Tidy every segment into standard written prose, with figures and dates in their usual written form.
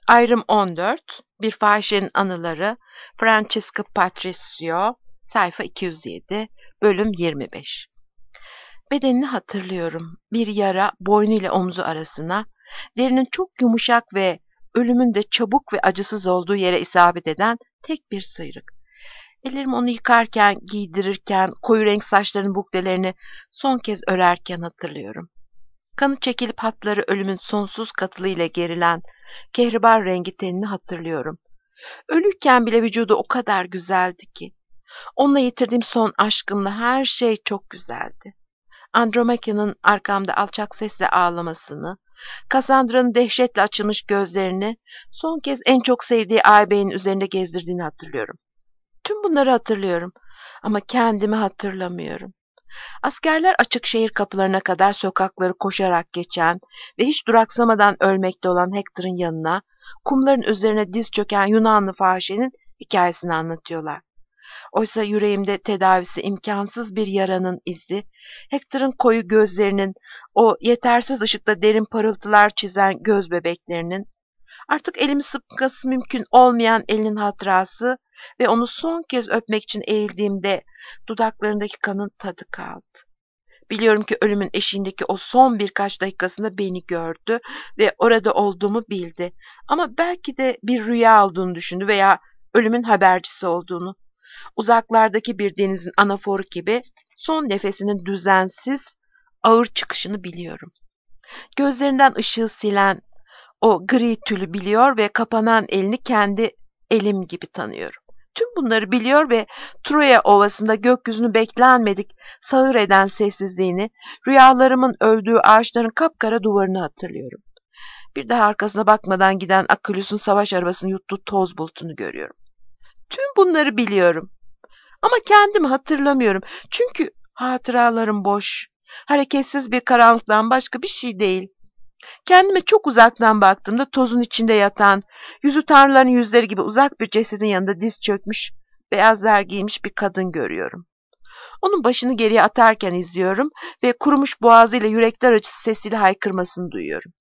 Ayrım 14. Bir Fahişenin Anıları. Francesca Patricio. Sayfa 207. Bölüm 25. Bedenini hatırlıyorum. Bir yara boynu ile omuzu arasına, derinin çok yumuşak ve ölümün de çabuk ve acısız olduğu yere isabet eden tek bir sıyrık. Ellerim onu yıkarken, giydirirken, koyu renk saçlarının buklelerini son kez örerken hatırlıyorum. Kanı çekilip hatları ölümün sonsuz katılığıyla gerilen kehribar rengi tenini hatırlıyorum. Ölürken bile vücudu o kadar güzeldi ki. Onunla yitirdiğim son aşkımla her şey çok güzeldi. Andromache'nin arkamda alçak sesle ağlamasını, Cassandra'nın dehşetle açılmış gözlerini son kez en çok sevdiği ağabeyin üzerinde gezdirdiğini hatırlıyorum. Tüm bunları hatırlıyorum ama kendimi hatırlamıyorum. Askerler açık şehir kapılarına kadar sokakları koşarak geçen ve hiç duraksamadan ölmekte olan Hector'ın yanına, kumların üzerine diz çöken Yunanlı fahişenin hikayesini anlatıyorlar. Oysa yüreğimde tedavisi imkansız bir yaranın izi, Hector'ın koyu gözlerinin, o yetersiz ışıkta derin parıltılar çizen göz bebeklerinin, artık elimi sıkması mümkün olmayan elinin hatırası ve onu son kez öpmek için eğildiğimde dudaklarındaki kanın tadı kaldı. Biliyorum ki ölümün eşiğindeki o son birkaç dakikasında beni gördü ve orada olduğumu bildi. Ama belki de bir rüya olduğunu düşündü veya ölümün habercisi olduğunu. Uzaklardaki bir denizin anaforu gibi son nefesinin düzensiz, ağır çıkışını biliyorum. Gözlerinden ışığı silen o gri tülü biliyor ve kapanan elini kendi elim gibi tanıyorum. Tüm bunları biliyor ve Troya Ovası'nda gökyüzünü beklenmedik sağır eden sessizliğini, rüyalarımın öldüğü ağaçların kapkara duvarını hatırlıyorum. Bir daha arkasına bakmadan giden Akülüs'ün savaş arabasının yuttuğu toz bulutunu görüyorum. Tüm bunları biliyorum. Ama kendimi hatırlamıyorum. Çünkü hatıralarım boş, hareketsiz bir karanlıktan başka bir şey değil. Kendime çok uzaktan baktığımda tozun içinde yatan, yüzü tanrıların yüzleri gibi uzak bir cesedin yanında diz çökmüş, beyazlar giymiş bir kadın görüyorum. Onun başını geriye atarken izliyorum ve kurumuş boğazıyla yürekler acısı sesiyle haykırmasını duyuyorum.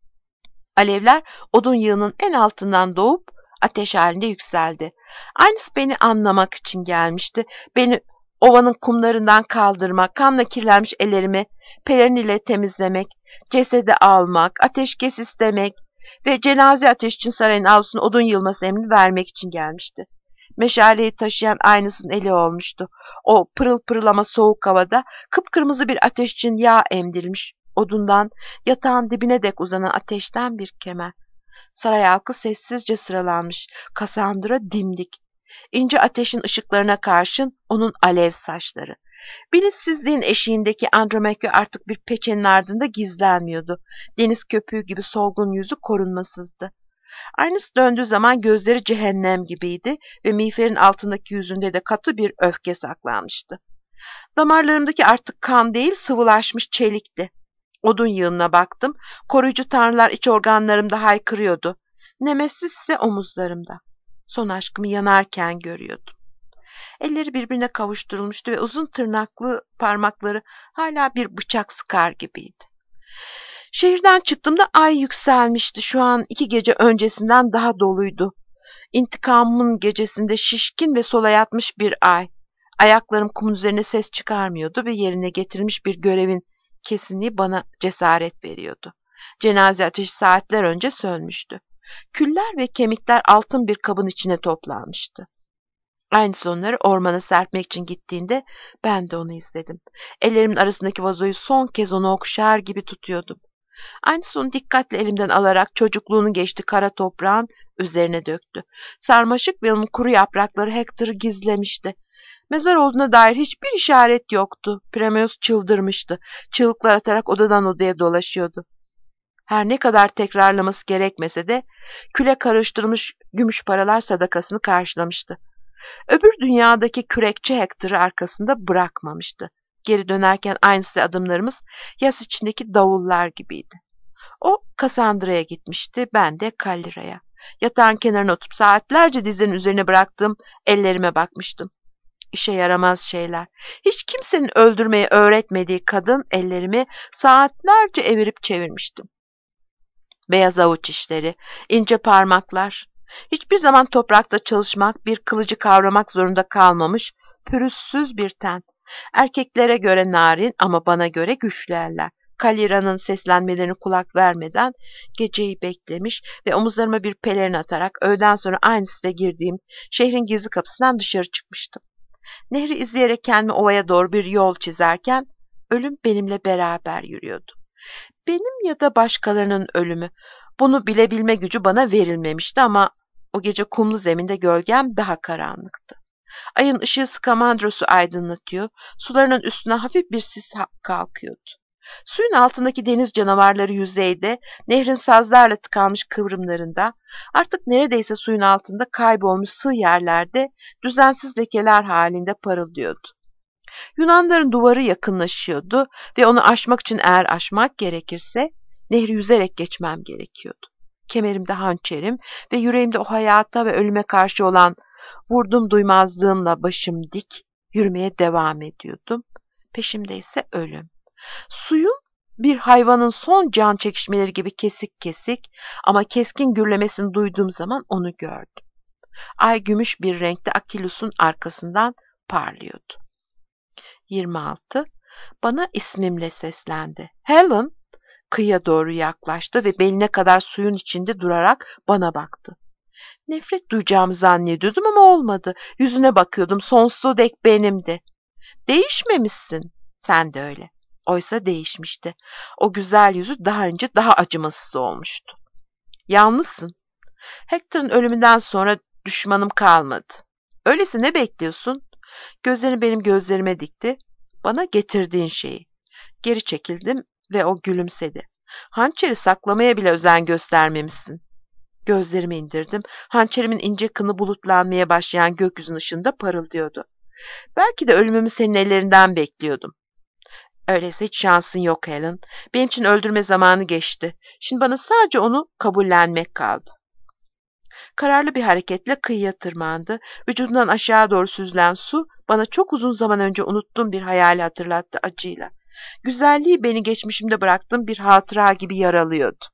Alevler odun yığının en altından doğup ateş halinde yükseldi. Aynısı beni anlamak için gelmişti. Beni ovanın kumlarından kaldırmak, kanla kirlenmiş ellerimi pelerin ile temizlemek, cesedi almak, ateşkes istemek ve cenaze ateş için sarayın avlusuna odun yığılması emrini vermek için gelmişti. Meşaleyi taşıyan aynısının eli olmuştu. O pırıl pırıl ama soğuk havada kıpkırmızı bir ateş için yağ emdirilmiş. Odundan yatağın dibine dek uzanan ateşten bir kemer. Saray halkı sessizce sıralanmış. Cassandra dimdik. İnce ateşin ışıklarına karşın onun alev saçları. Bilinçsizliğin eşiğindeki Andromache artık bir peçenin ardında gizlenmiyordu. Deniz köpüğü gibi solgun yüzü korunmasızdı. Aynısı döndüğü zaman gözleri cehennem gibiydi ve miğferin altındaki yüzünde de katı bir öfke saklanmıştı. Damarlarımdaki artık kan değil sıvılaşmış çelikti. Odun yığınına baktım. Koruyucu tanrılar iç organlarımda haykırıyordu. Nemesis ise omuzlarımda. Son aşkımı yanarken görüyordum. Elleri birbirine kavuşturulmuştu ve uzun tırnaklı parmakları hala bir bıçak sıkar gibiydi. Şehirden çıktığımda ay yükselmişti. Şu an 2 gece öncesinden daha doluydu. İntikamımın gecesinde şişkin ve sola yatmış bir ay. Ayaklarım kumun üzerine ses çıkarmıyordu ve yerine getirilmiş bir görevin kesinliği bana cesaret veriyordu. Cenaze ateşi saatler önce sönmüştü. Küller ve kemikler altın bir kabın içine toplanmıştı. Aynısı onları ormana serpmek için gittiğinde ben de onu izledim. Ellerimin arasındaki vazoyu son kez onu okşar gibi tutuyordum. Aynısı onu dikkatle elimden alarak çocukluğunu geçti kara toprağın üzerine döktü. Sarmaşık ve onun kuru yaprakları Hector'ı gizlemişti. Mezar olduğuna dair hiçbir işaret yoktu. Primus çıldırmıştı. Çığlıklar atarak odadan odaya dolaşıyordu. Her ne kadar tekrarlaması gerekmese de küle karıştırılmış gümüş paralar sadakasını karşılamıştı. Öbür dünyadaki kürekçi Hector'ı arkasında bırakmamıştı. Geri dönerken aynısı adımlarımız yas içindeki davullar gibiydi. O Cassandra'ya gitmişti, ben de Kallira'ya. Yatağın kenarına oturup saatlerce dizlerinin üzerine bıraktığım ellerime bakmıştım. İşe yaramaz şeyler. Hiç kimsenin öldürmeyi öğretmediği kadın ellerimi saatlerce evirip çevirmiştim. Beyaz avuç işleri, ince parmaklar. Hiçbir zaman toprakta çalışmak, bir kılıcı kavramak zorunda kalmamış, pürüzsüz bir ten. Erkeklere göre narin ama bana göre güçlü eller. Kalira'nın seslenmelerine kulak vermeden geceyi beklemiş ve omuzlarıma bir pelerin atarak öğleden sonra aynı site girdiğim şehrin gizli kapısından dışarı çıkmıştım. Nehri izleyerek kendimi ovaya doğru bir yol çizerken ölüm benimle beraber yürüyordu. Benim ya da başkalarının ölümü. Bunu bilebilme gücü bana verilmemişti ama o gece kumlu zeminde gölgem daha karanlıktı. Ayın ışığı Skamandros'u aydınlatıyor, sularının üstüne hafif bir sis kalkıyordu. Suyun altındaki deniz canavarları yüzeyde, nehrin sazlarla tıkanmış kıvrımlarında, artık neredeyse suyun altında kaybolmuş sığ yerlerde düzensiz lekeler halinde parıldıyordu. Yunanların duvarı yakınlaşıyordu ve onu aşmak için eğer aşmak gerekirse nehri yüzerek geçmem gerekiyordu. Kemerimde hançerim ve yüreğimde o hayata ve ölüme karşı olan vurdum duymazlığımla başım dik yürümeye devam ediyordum. Peşimde ise ölüm. Suyun bir hayvanın son can çekişmeleri gibi kesik kesik ama keskin gürlemesini duyduğum zaman onu gördüm. Ay gümüş bir renkte Akilus'un arkasından parlıyordu. 26. Bana ismimle seslendi. Helen! Kıyıya doğru yaklaştı ve beline kadar suyun içinde durarak bana baktı. Nefret duyacağımı zannediyordum ama olmadı. Yüzüne bakıyordum. Sonsuza dek benimdi. Değişmemişsin. Sen de öyle. Oysa değişmişti. O güzel yüzü daha önce daha acımasız olmuştu. Yalnızsın. Hector'ın ölümünden sonra düşmanım kalmadı. Öyleyse ne bekliyorsun? Gözlerini benim gözlerime dikti. Bana getirdiğin şeyi. Geri çekildim ve o gülümsedi. Hançeri saklamaya bile özen göstermemişsin. Gözlerimi indirdim. Hançerimin ince kını bulutlanmaya başlayan gökyüzünün ışığında parıldıyordu. Belki de ölümümü senin ellerinden bekliyordum. Öyleyse hiç şansın yok Helen. Benim için öldürme zamanı geçti. Şimdi bana sadece onu kabullenmek kaldı. Kararlı bir hareketle kıyıya tırmandı. Vücudundan aşağı doğru süzülen su bana çok uzun zaman önce unuttuğum bir hayali hatırlattı acıyla. Güzelliği beni geçmişimde bıraktığım bir hatıra gibi yaralıyordu.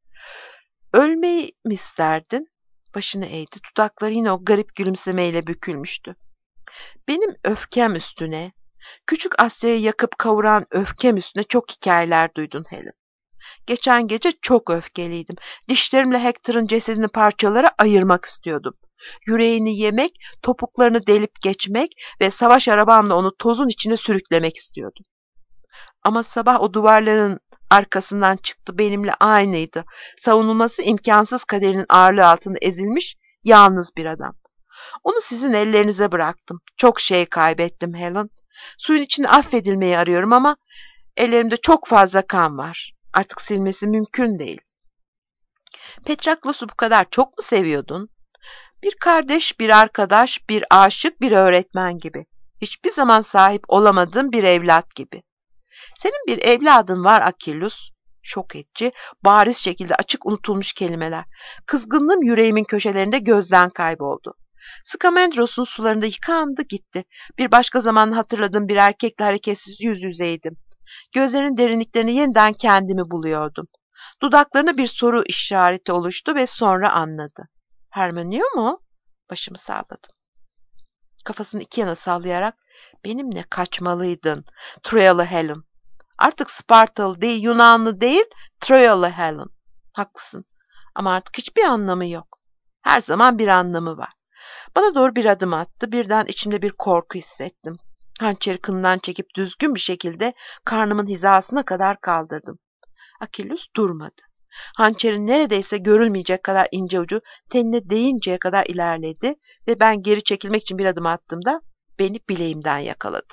Ölmeyi mi isterdin? Başını eğdi. Dudakları yine o garip gülümsemeyle bükülmüştü. Benim öfkem üstüne, küçük Asya'yı yakıp kavuran öfkem üstüne çok hikayeler duydun Helen. Geçen gece çok öfkeliydim. Dişlerimle Hector'ın cesedini parçalara ayırmak istiyordum. Yüreğini yemek, topuklarını delip geçmek ve savaş arabamla onu tozun içine sürüklemek istiyordum. Ama sabah o duvarların arkasından çıktı, benimle aynıydı. Savunulması imkansız kaderinin ağırlığı altında ezilmiş, yalnız bir adam. Onu sizin ellerinize bıraktım. Çok şey kaybettim Helen. Suyun içinde affedilmeyi arıyorum ama ellerimde çok fazla kan var. Artık silmesi mümkün değil. Patroklos'u bu kadar çok mu seviyordun? Bir kardeş, bir arkadaş, bir aşık, bir öğretmen gibi. Hiçbir zaman sahip olamadığın bir evlat gibi. Senin bir evladın var Akilus. Şok edici, bariz şekilde açık unutulmuş kelimeler. Kızgınlığım yüreğimin köşelerinde gözden kayboldu. Skamandros'un sularında yıkandı gitti. Bir başka zaman hatırladığım bir erkekle hareketsiz yüz yüzeydim. Gözlerinin derinliklerini yeniden kendimi buluyordum. Dudaklarına bir soru işareti oluştu ve sonra anladı. Hermione mu? Başımı salladım. Kafasını iki yana sallayarak benimle kaçmalıydın Troyalı Helen. Artık Spartalı değil, Yunanlı değil, Troyalı Helen. Haklısın ama artık hiçbir anlamı yok. Her zaman bir anlamı var. Bana doğru bir adım attı. Birden içimde bir korku hissettim. Hançeri kınından çekip düzgün bir şekilde karnımın hizasına kadar kaldırdım. Akilus durmadı. Hançerin neredeyse görülmeyecek kadar ince ucu tenine değinceye kadar ilerledi ve ben geri çekilmek için bir adım attığımda beni bileğimden yakaladı.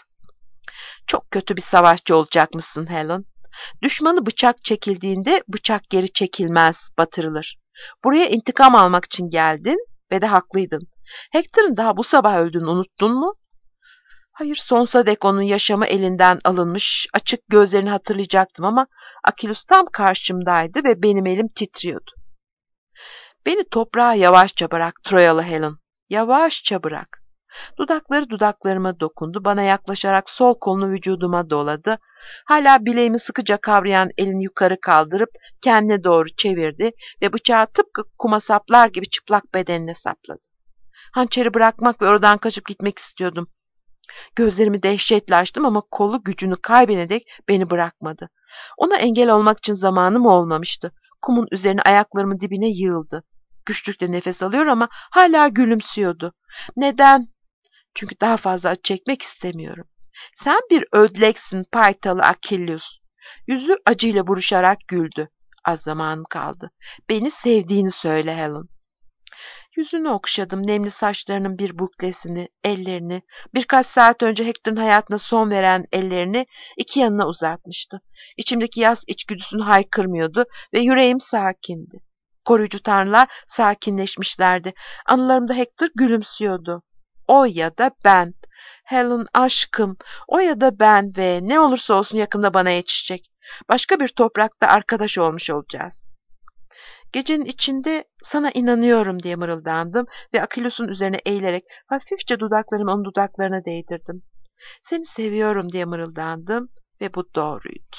Çok kötü bir savaşçı olacakmışsın Helen. Düşmanı bıçak çekildiğinde bıçak geri çekilmez, batırılır. Buraya intikam almak için geldin ve de haklıydın. Hector'ın daha bu sabah öldüğünü unuttun mu? Hayır, sonsuza dek onun yaşamı elinden alınmış, açık gözlerini hatırlayacaktım ama Akilus tam karşımdaydı ve benim elim titriyordu. Beni toprağa yavaşça bırak Troyalı Helen. Yavaşça bırak. Dudakları dudaklarıma dokundu, bana yaklaşarak sol kolunu vücuduma doladı. Hala bileğimi sıkıca kavrayan elini yukarı kaldırıp kendine doğru çevirdi ve bıçağı tıpkı kuma saplar gibi çıplak bedenine sapladı. Hançeri bırakmak ve oradan kaçıp gitmek istiyordum. Gözlerimi dehşetle açtım ama kolu gücünü kaybederek beni bırakmadı. Ona engel olmak için zamanım olmamıştı. Kumun üzerine ayaklarımın dibine yığıldı. Güçlükle nefes alıyor ama hala gülümsüyordu. Neden? Çünkü daha fazla acı çekmek istemiyorum. Sen bir ödleksin paytalı Akilius. Yüzü acıyla buruşarak güldü. Az zamanım kaldı. Beni sevdiğini söyle Helen. Yüzünü okşadım, nemli saçlarının bir buklesini, ellerini, birkaç saat önce Hector'ın hayatına son veren ellerini iki yanına uzatmıştı. İçimdeki yas içgüdüsünü haykırmıyordu ve yüreğim sakindi. Koruyucu tanrılar sakinleşmişlerdi. Anılarımda Hector gülümsüyordu. O ya da ben. Helen aşkım, o ya da ben ve ne olursa olsun yakında bana yetişecek. Başka bir toprakta arkadaş olmuş olacağız. Gecenin içinde sana inanıyorum diye mırıldandım ve Akilus'un üzerine eğilerek hafifçe dudaklarımı onun dudaklarına değdirdim. Seni seviyorum diye mırıldandım ve bu doğruydu.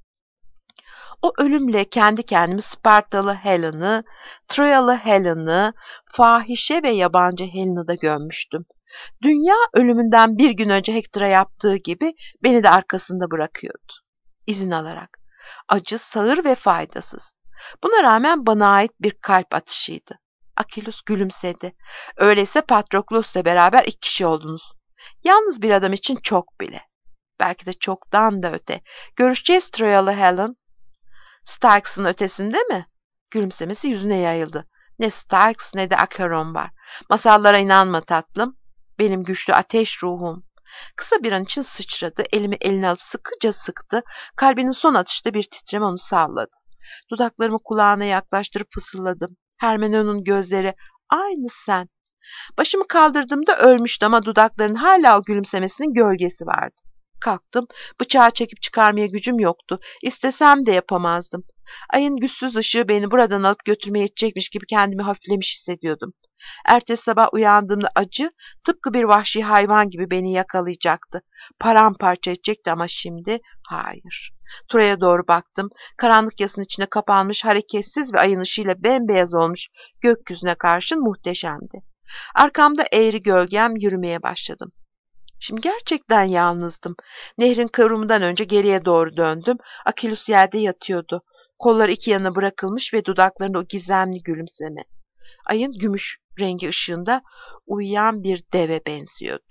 O ölümle kendi kendimi Spartalı Helen'ı, Troyalı Helen'ı, fahişe ve yabancı Helen'ı da gömmüştüm. Dünya ölümünden bir gün önce Hector'a yaptığı gibi beni de arkasında bırakıyordu. İzin alarak. Acı, sağır ve faydasız. Buna rağmen bana ait bir kalp atışıydı. Akilus gülümsedi. Öyleyse Patroklos'la beraber iki kişi oldunuz. Yalnız bir adam için çok bile. Belki de çoktan da öte. Görüşeceğiz Troyalı Helen. Starks'ın ötesinde mi? Gülümsemesi yüzüne yayıldı. Ne Starks ne de Acheron var. Masallara inanma tatlım. Benim güçlü ateş ruhum. Kısa bir an için sıçradı. Elimi eline alıp sıkıca sıktı. Kalbinin son atışta bir titreme onu salladı. Dudaklarımı kulağına yaklaştırıp fısıldadım. Hermione'nin gözleri, aynı sen. Başımı kaldırdığımda ölmüştü ama dudaklarının hala o gülümsemesinin gölgesi vardı. Kalktım, bıçağı çekip çıkarmaya gücüm yoktu. İstesem de yapamazdım. Ayın güçsüz ışığı beni buradan alıp götürmeye yetecekmiş gibi kendimi hafiflemiş hissediyordum. Ertesi sabah uyandığımda acı, tıpkı bir vahşi hayvan gibi beni yakalayacaktı. Paramparça edecekti ama şimdi hayır. Tura'ya doğru baktım. Karanlık yasın içine kapanmış, hareketsiz ve ayın ışığıyla bembeyaz olmuş gökyüzüne karşın muhteşemdi. Arkamda eğri gölgem yürümeye başladım. Şimdi gerçekten yalnızdım. Nehrin kıvrımından önce geriye doğru döndüm. Akilus yerde yatıyordu. Kolları iki yana bırakılmış ve dudaklarında o gizemli gülümseme. Ayın gümüş rengi ışığında uyuyan bir deve benziyordu.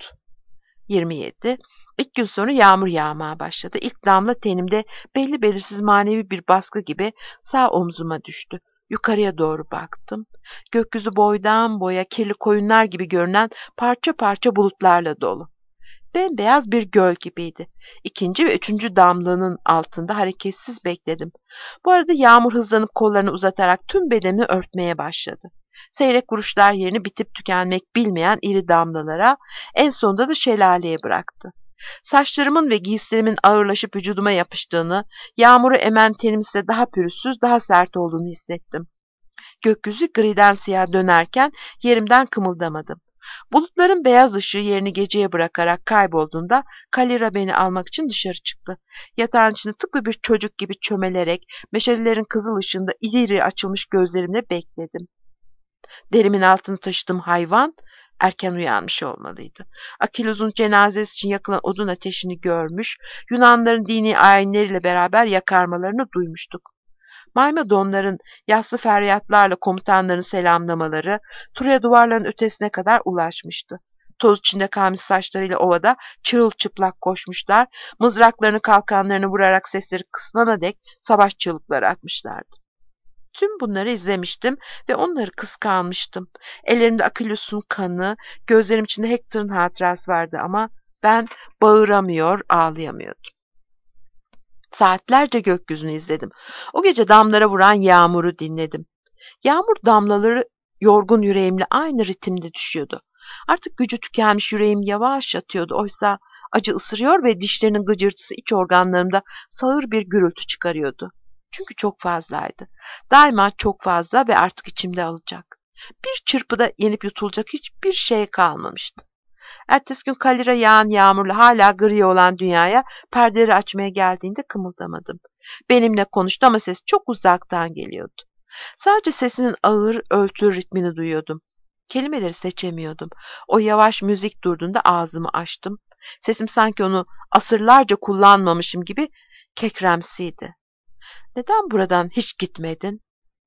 27. İlk gün sonra yağmur yağmaya başladı. İlk damla tenimde belli belirsiz manevi bir baskı gibi sağ omzuma düştü. Yukarıya doğru baktım. Gökyüzü boydan boya kirli koyunlar gibi görünen parça parça bulutlarla dolu. Bembeyaz bir göl gibiydi. İkinci ve üçüncü damlanın altında hareketsiz bekledim. Bu arada yağmur hızlanıp kollarını uzatarak tüm bedenimi örtmeye başladı. Seyrek vuruşlar yerini bitip tükenmek bilmeyen iri damlalara, en sonunda da şelaleye bıraktı. Saçlarımın ve giysilerimin ağırlaşıp vücuduma yapıştığını, yağmuru emen tenim ise daha pürüzsüz, daha sert olduğunu hissettim. Gökyüzü griden siyah dönerken yerimden kımıldamadım. Bulutların beyaz ışığı yerini geceye bırakarak kaybolduğunda Kalira beni almak için dışarı çıktı. Yatağın içinde tıpkı bir çocuk gibi çömelerek meşalelerin kızıl ışığında iri iri açılmış gözlerimle bekledim. Derimin altını taşıdığım hayvan erken uyanmış olmalıydı. Akilus'un cenazesi için yakılan odun ateşini görmüş, Yunanların dini ayinleriyle beraber yakarmalarını duymuştuk. Maymedonların yassı feryatlarla komutanların selamlamaları Troya duvarlarının ötesine kadar ulaşmıştı. Toz içinde kalmış saçlarıyla ovada çırılçıplak koşmuşlar, mızraklarını kalkanlarını vurarak sesleri kısılana dek savaş çığlıkları atmışlardı. Tüm bunları izlemiştim ve onları kıskanmıştım. Ellerimde Akilus'un kanı, gözlerim içinde Hector'ın hatırası vardı ama ben bağıramıyor, ağlayamıyordum. Saatlerce gökyüzünü izledim. O gece damlara vuran yağmuru dinledim. Yağmur damlaları yorgun yüreğimle aynı ritimde düşüyordu. Artık gücü tükenmiş yüreğim yavaş yatıyordu. Oysa acı ısırıyor ve dişlerinin gıcırtısı iç organlarımda sağır bir gürültü çıkarıyordu. Çünkü çok fazlaydı. Daima çok fazla ve artık içimde alacak. Bir çırpıda yenip yutulacak hiçbir şey kalmamıştı. Ertesi gün Kalira yağan yağmurla hala gri olan dünyaya perdeleri açmaya geldiğinde kımıldamadım. Benimle konuştu ama ses çok uzaktan geliyordu. Sadece sesinin ağır, ölçülü ritmini duyuyordum. Kelimeleri seçemiyordum. O yavaş müzik durduğunda ağzımı açtım. Sesim sanki onu asırlarca kullanmamışım gibi kekremsiydi. Neden buradan hiç gitmedin?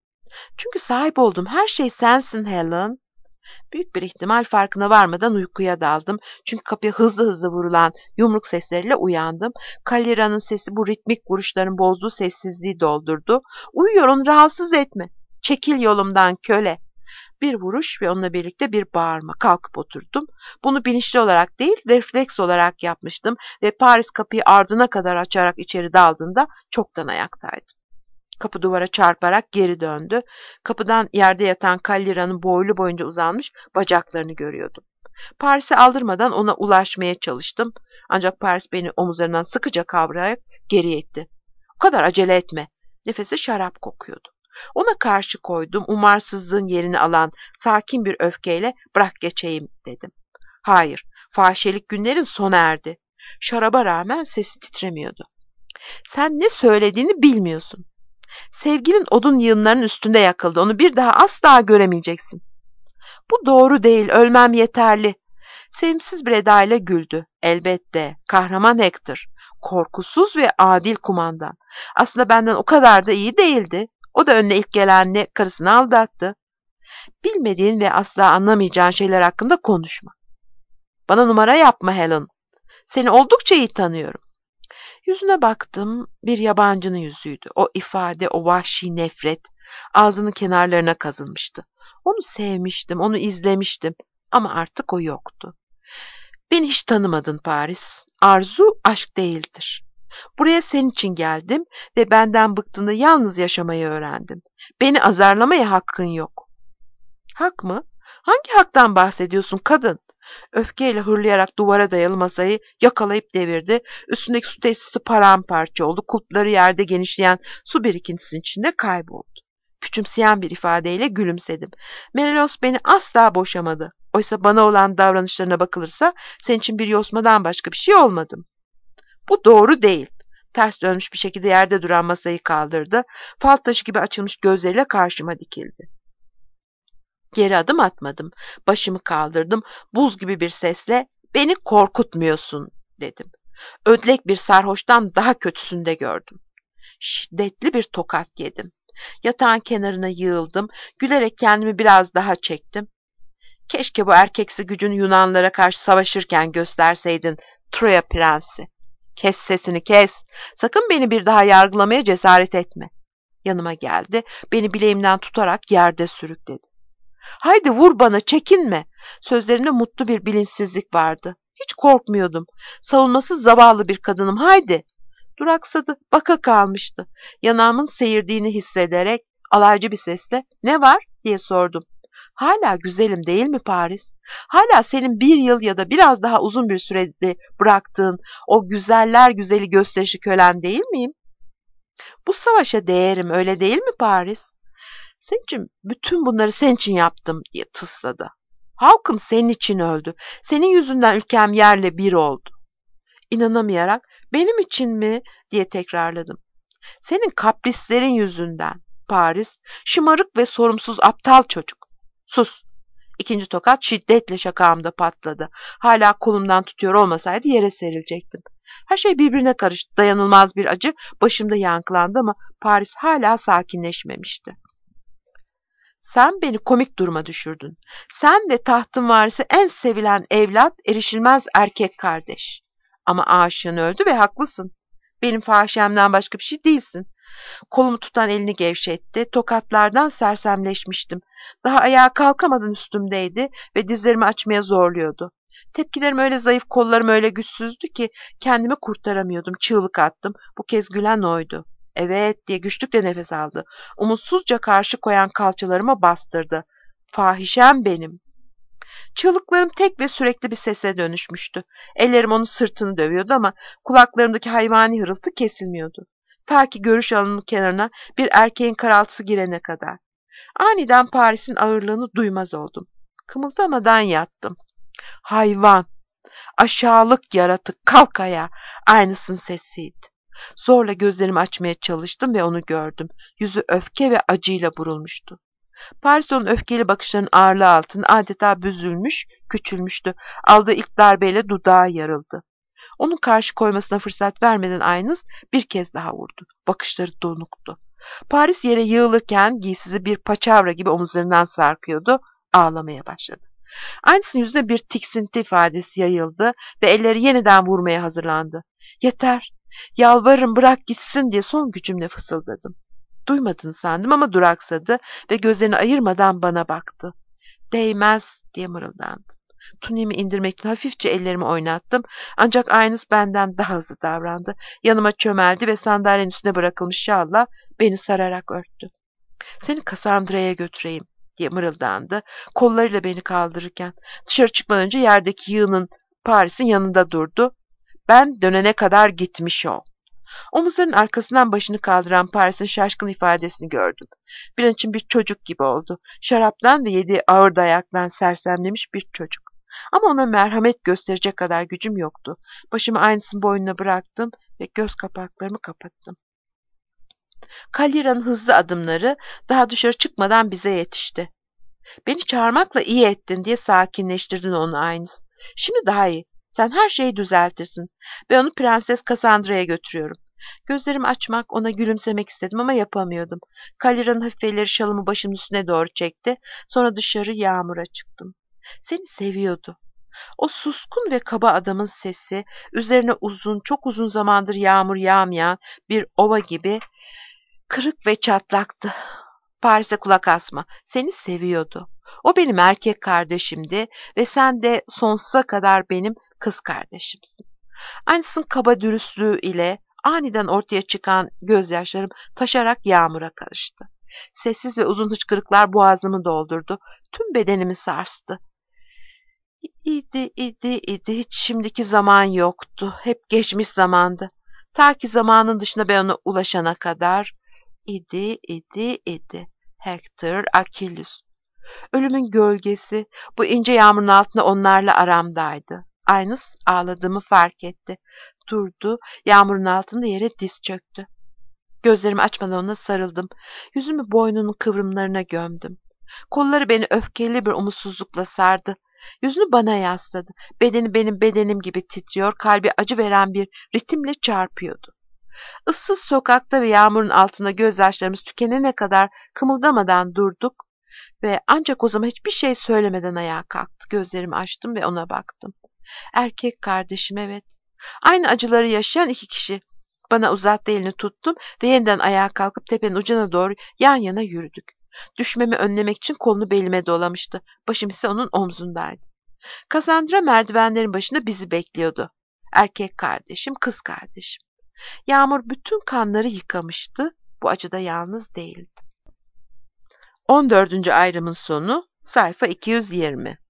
Çünkü sahip olduğum her şey sensin Helen. Büyük bir ihtimal farkına varmadan uykuya daldım. Çünkü kapıya hızlı hızlı vurulan yumruk sesleriyle uyandım. Kalira'nın sesi bu ritmik vuruşların bozduğu sessizliği doldurdu. Uyuyor, onu rahatsız etme. Çekil yolumdan köle. Bir vuruş ve onunla birlikte bir bağırma. Kalkıp oturdum. Bunu bilinçli olarak değil, refleks olarak yapmıştım ve Paris kapıyı ardına kadar açarak içeri daldığında çoktan ayaktaydım. Kapı duvara çarparak geri döndü. Kapıdan yerde yatan Kalira'nın boylu boyunca uzanmış bacaklarını görüyordum. Paris'i aldırmadan ona ulaşmaya çalıştım. Ancak Paris beni omuzlarından sıkıca kavrayarak geri itti. O kadar acele etme. Nefesi şarap kokuyordu. Ona karşı koydum. Umarsızlığın yerini alan sakin bir öfkeyle bırak geçeyim dedim. Hayır, fahişelik günlerin sona erdi. Şaraba rağmen sesi titremiyordu. Sen ne söylediğini bilmiyorsun. Sevgilin odun yığınlarının üstünde yakıldı. Onu bir daha asla göremeyeceksin. Bu doğru değil. Ölmem yeterli. Sevimsiz bir edayla güldü. Elbette. Kahraman Hector. Korkusuz ve adil kumandan. Aslında benden o kadar da iyi değildi. O da önüne ilk gelenle karısını aldattı. Bilmediğin ve asla anlamayacağın şeyler hakkında konuşma. Bana numara yapma Helen. Seni oldukça iyi tanıyorum. Yüzüne baktım, bir yabancının yüzüydü. O ifade, o vahşi nefret, ağzının kenarlarına kazınmıştı. Onu sevmiştim, onu izlemiştim ama artık o yoktu. Beni hiç tanımadın Paris. Arzu aşk değildir. Buraya senin için geldim ve benden bıktığında yalnız yaşamayı öğrendim. Beni azarlamaya hakkın yok. Hak mı? Hangi haktan bahsediyorsun kadın? Öfkeyle hırlayarak duvara dayalı masayı yakalayıp devirdi. Üstündeki su testisi paramparça oldu. Kulpları yerde genişleyen su birikintisinin içinde kayboldu. Küçümseyen bir ifadeyle gülümsedim. Menelaos beni asla boşamadı. Oysa bana olan davranışlarına bakılırsa senin için bir yosmadan başka bir şey olmadım. Bu doğru değil. Ters dönmüş bir şekilde yerde duran masayı kaldırdı. Fal taşı gibi açılmış gözleriyle karşıma dikildi. Geri adım atmadım. Başımı kaldırdım. Buz gibi bir sesle "Beni korkutmuyorsun." dedim. Ödlek bir sarhoştan daha kötüsünü de gördüm. Şiddetli bir tokat yedim. Yatağın kenarına yığıldım. Gülerek kendimi biraz daha çektim. Keşke bu erkeksi gücünü Yunanlara karşı savaşırken gösterseydin Troya prensi. Kes sesini kes. Sakın beni bir daha yargılamaya cesaret etme. Yanıma geldi. Beni bileğimden tutarak yerde sürükledi. Haydi vur bana, çekinme. Sözlerinde mutlu bir bilinçsizlik vardı. Hiç korkmuyordum. Savunmasız zavallı bir kadınım, haydi. Duraksadı, baka kalmıştı. Yanağımın seyirdiğini hissederek alaycı bir sesle ne var diye sordum. Hala güzelim değil mi Paris? Hala senin bir yıl ya da biraz daha uzun bir sürede bıraktığın o güzeller güzeli gösterişi kölen değil miyim? Bu savaşa değerim, öyle değil mi Paris? Senin için bütün bunları senin için yaptım diye tısladı. Halkım senin için öldü. Senin yüzünden ülkem yerle bir oldu. İnanamayarak benim için mi diye tekrarladım. Senin kaprislerin yüzünden Paris, şımarık ve sorumsuz aptal çocuk. Sus. İkinci tokat şiddetle şakağımda patladı. Hala kolumdan tutuyor olmasaydı yere serilecektim. Her şey birbirine karıştı. Dayanılmaz bir acı başımda yankılandı ama Paris hala sakinleşmemişti. Sen beni komik duruma düşürdün. Sen ve tahtın varisi en sevilen evlat, erişilmez erkek kardeş. Ama aşığın öldü ve haklısın. Benim fahişemden başka bir şey değilsin. Kolumu tutan elini gevşetti. Tokatlardan sersemleşmiştim. Daha ayağa kalkamadan üstümdeydi ve dizlerimi açmaya zorluyordu. Tepkilerim öyle zayıf, kollarım öyle güçsüzdü ki kendimi kurtaramıyordum. Çığlık attım. Bu kez gülen oydu. Evet diye güçlükle nefes aldı. Umutsuzca karşı koyan kalçalarıma bastırdı. Fahişem benim. Çığlıklarım tek ve sürekli bir sese dönüşmüştü. Ellerim onun sırtını dövüyordu ama kulaklarımdaki hayvani hırıltı kesilmiyordu. Ta ki görüş alanının kenarına bir erkeğin karaltısı girene kadar. Aniden Paris'in ağırlığını duymaz oldum. Kımıldamadan yattım. Hayvan! Aşağılık yaratık, kalk ayağa. Aynısın sesiydi. Zorla gözlerimi açmaya çalıştım ve onu gördüm. Yüzü öfke ve acıyla burulmuştu. Paris onun öfkeli bakışlarının ağırlığı altında adeta büzülmüş, küçülmüştü. Aldığı ilk darbeyle dudağı yarıldı. Onun karşı koymasına fırsat vermeden Aynız bir kez daha vurdu. Bakışları donuktu. Paris yere yığılırken giysizi bir paçavra gibi omuzlarından sarkıyordu. Ağlamaya başladı. Aynısının yüzüne bir tiksinti ifadesi yayıldı ve elleri yeniden vurmaya hazırlandı. Yeter, yalvarırım bırak gitsin diye son gücümle fısıldadım. Duymadığını sandım ama duraksadı ve gözlerini ayırmadan bana baktı. Değmez diye mırıldandım. Tuniğimi indirmek için hafifçe ellerimi oynattım. Ancak Aynız benden daha hızlı davrandı. Yanıma çömeldi ve sandalyenin üstüne bırakılmış şalla beni sararak örttü. Seni Cassandra'ya götüreyim diye mırıldandı. Kollarıyla beni kaldırırken dışarı çıkmadan önce yerdeki yığının Paris'in yanında durdu. Ben dönene kadar gitmiş o. Omuzlarının arkasından başını kaldıran Paris'in şaşkın ifadesini gördüm. Bir an için bir çocuk gibi oldu. Şaraptan ve yediği ağır dayaktan sersemlemiş bir çocuk. Ama ona merhamet gösterecek kadar gücüm yoktu. Başımı Aynıs'ın boynuna bıraktım ve göz kapaklarımı kapattım. Kalira'nın hızlı adımları daha dışarı çıkmadan bize yetişti. Beni çağırmakla iyi ettin diye sakinleştirdin onu Aynıs. Şimdi daha iyi. Sen her şeyi düzeltirsin. Ve onu Prenses Cassandra'ya götürüyorum. Gözlerimi açmak, ona gülümsemek istedim ama yapamıyordum. Kalira'nın hafif elleri şalımı başımın üstüne doğru çekti. Sonra dışarı yağmura çıktım. Seni seviyordu. O suskun ve kaba adamın sesi, üzerine uzun, çok uzun zamandır yağmur yağmayan bir ova gibi kırık ve çatlaktı. Paris'e kulak asma. Seni seviyordu. O benim erkek kardeşimdi ve sen de sonsuza kadar benim kız kardeşimsin. Aynısının kaba dürüstlüğü ile aniden ortaya çıkan gözyaşlarım taşarak yağmura karıştı. Sessiz ve uzun hıçkırıklar boğazımı doldurdu. Tüm bedenimi sarstı. İdi. Hiç şimdiki zaman yoktu. Hep geçmiş zamandı. Ta ki zamanın dışında ben ona ulaşana kadar. İdi. Hector, Achilles. Ölümün gölgesi bu ince yağmurun altında onlarla aramdaydı. Aynıs ağladığımı fark etti. Durdu, yağmurun altında yere diz çöktü. Gözlerimi açmadan ona sarıldım. Yüzümü boynunun kıvrımlarına gömdüm. Kolları beni öfkeli bir umutsuzlukla sardı. Yüzünü bana yasladı. Bedeni benim bedenim gibi titriyor, kalbi acı veren bir ritimle çarpıyordu. Issız sokakta ve yağmurun altında gözyaşlarımız tükenene kadar kımıldamadan durduk ve ancak o zaman hiçbir şey söylemeden ayağa kalktı. Gözlerimi açtım ve ona baktım. Erkek kardeşim, evet. Aynı acıları yaşayan iki kişi. Bana uzattı, elini tuttum ve yeniden ayağa kalkıp tepenin ucuna doğru yan yana yürüdük. Düşmemi önlemek için kolunu belime dolamıştı. Başım ise onun omzundaydı. Cassandra merdivenlerin başında bizi bekliyordu. Erkek kardeşim, kız kardeşim. Yağmur bütün kanları yıkamıştı. Bu acıda yalnız değildi. 14. ayrımın sonu, sayfa 220.